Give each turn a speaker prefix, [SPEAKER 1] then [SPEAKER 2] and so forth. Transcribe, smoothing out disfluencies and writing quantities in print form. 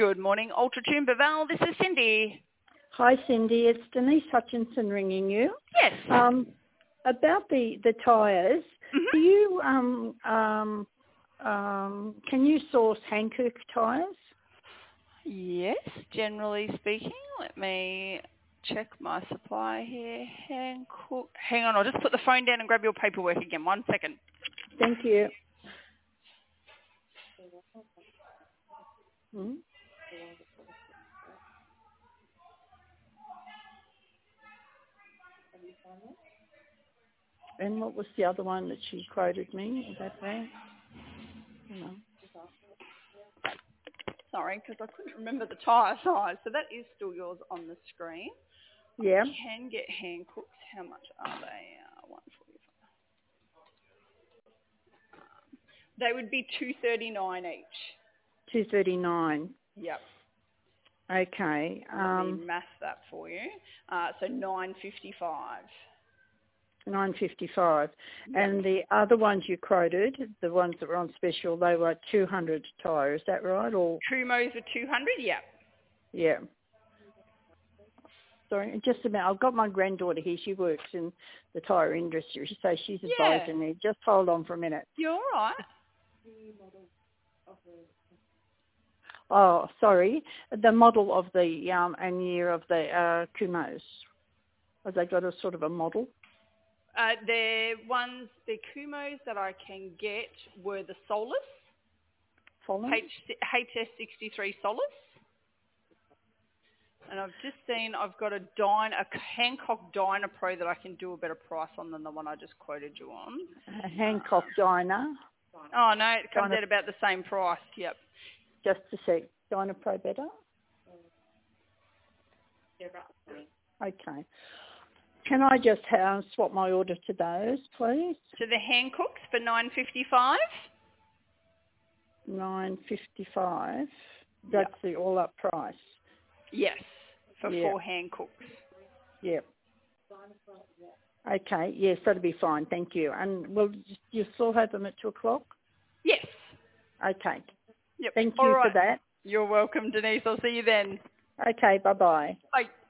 [SPEAKER 1] Good morning, Ultratune Baval. This is Cindy.
[SPEAKER 2] Hi, Cindy. It's Denise Hutchinson ringing you.
[SPEAKER 1] Yes.
[SPEAKER 2] About the tyres.
[SPEAKER 1] Mm-hmm.
[SPEAKER 2] Do you can you source Hankook tyres?
[SPEAKER 1] Yes, generally speaking. Let me check my supply here. Hankook. Hang on, I'll just put the phone down and grab your paperwork again. 1 second.
[SPEAKER 2] Thank you. Hmm? And what was the other one that she quoted me? Is that right? No.
[SPEAKER 1] Sorry, because I couldn't remember the tyre size. So that is still yours on the screen.
[SPEAKER 2] Yeah.
[SPEAKER 1] You can get Hankooks. How much are they? 145. They would be $239 each.
[SPEAKER 2] $239.
[SPEAKER 1] Yep.
[SPEAKER 2] Okay.
[SPEAKER 1] Let me math that for you. So $955.
[SPEAKER 2] $955.
[SPEAKER 1] Yep.
[SPEAKER 2] And the other ones you quoted, the ones that were on special, they were 200 tyre. Is that right? Or
[SPEAKER 1] Kumos are 200. Yep.
[SPEAKER 2] yeah. Sorry, just a minute. I've got my granddaughter here. She works in the tyre industry, so she's advising me. Just hold on for a minute.
[SPEAKER 1] You're all right.
[SPEAKER 2] Oh, sorry. The model of the and year of the Kumos. Have they got a sort of a model?
[SPEAKER 1] The Kumos that I can get were the Solus. HS63 Solus. And I've just seen I've got a Hancock Dyna Pro that I can do a better price on than the one I just quoted you on.
[SPEAKER 2] A Hancock Dyna.
[SPEAKER 1] Oh, no, it comes
[SPEAKER 2] Dyna,
[SPEAKER 1] out about the same price. Yep.
[SPEAKER 2] Just a sec. Dyna Pro better? Okay. Can I just swap my order to those, please?
[SPEAKER 1] To the Hancocks for $955.
[SPEAKER 2] $955. That's the all-up price.
[SPEAKER 1] Yes, for 4 Hancocks.
[SPEAKER 2] Yep. Okay. Yes, that'll be fine. Thank you. And will you still have them at 2:00?
[SPEAKER 1] Yes.
[SPEAKER 2] Okay.
[SPEAKER 1] Yep.
[SPEAKER 2] Thank you for that.
[SPEAKER 1] You're welcome, Denise. I'll see you then.
[SPEAKER 2] Okay. Bye-bye.
[SPEAKER 1] Bye.